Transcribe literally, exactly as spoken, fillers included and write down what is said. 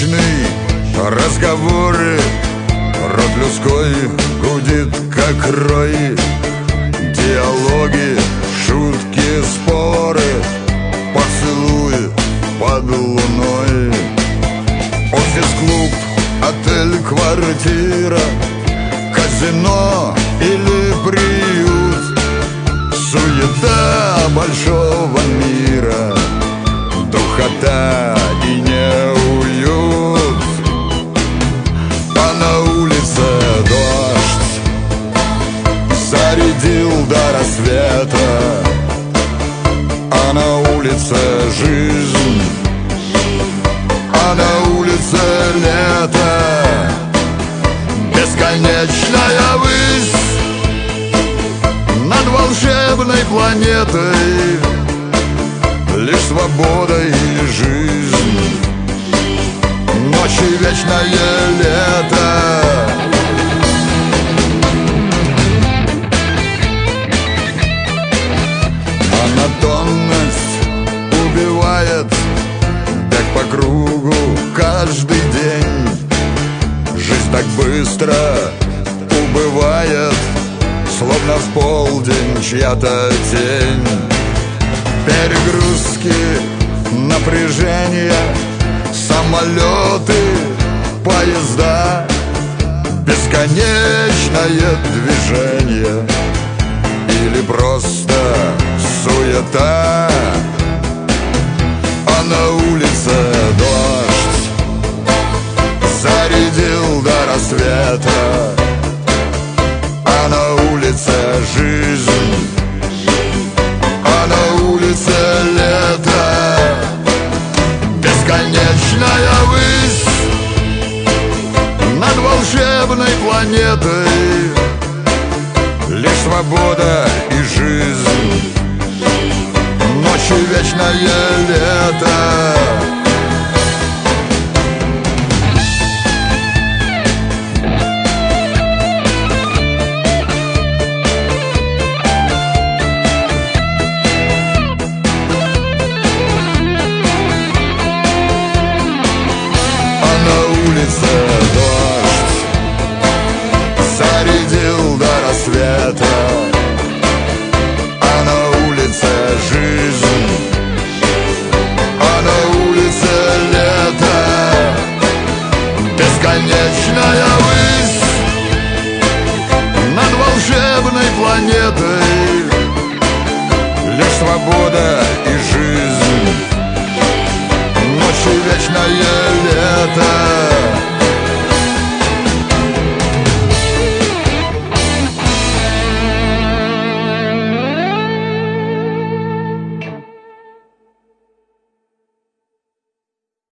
бесконечный разговоры. Род людской гудит, как рой. Диалоги, шутки, споры, поцелуи под луной. Офис-клуб, отель, квартира, казино или приют. Суета большого мира, духота и неуют. А на улице дождь зарядил до рассвета. А на улице жизнь, а на улице лето. Бесконечная высь над волшебной планетой. Лишь свобода и жизнь, ночь и вечное лето. Монотонность убивает, бег по кругу каждый день. Жизнь так быстро убывает, словно в полдень чья-то тень. Перегрузки, напряжение, самолеты, поезда. Бесконечное движение или просто суета. А на улице дождь зарядил до рассвета. А на улице жизнь, а на улице лето. Бесконечная высь над волшебной планетой. Лишь свобода и жизнь, ночь и вечное лето. Дождь зарядил до рассвета. А на улице жизнь, а на улице лето. Бесконечная высь над волшебной планетой. Лишь свобода